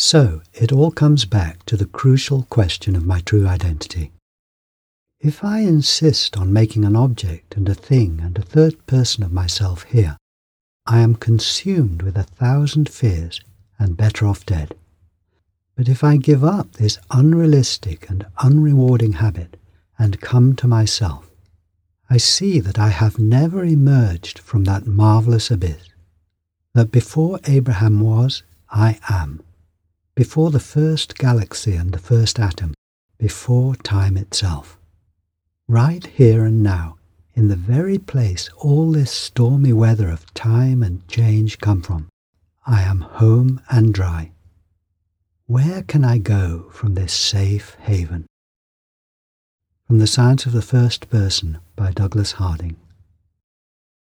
So it all comes back to the crucial question of my true identity. If I insist on making an object and a thing and a third person of myself here, I am consumed with 1,000 fears and better off dead. But if I give up this unrealistic and unrewarding habit and come to myself, I see that I have never emerged from that marvelous abyss, that before Abraham was, I am, before the first galaxy and the first atom, before time itself. Right here and now, in the very place all this stormy weather of time and change come from, I am home and dry. Where can I go from this safe haven? From the Science of the First Person by Douglas Harding.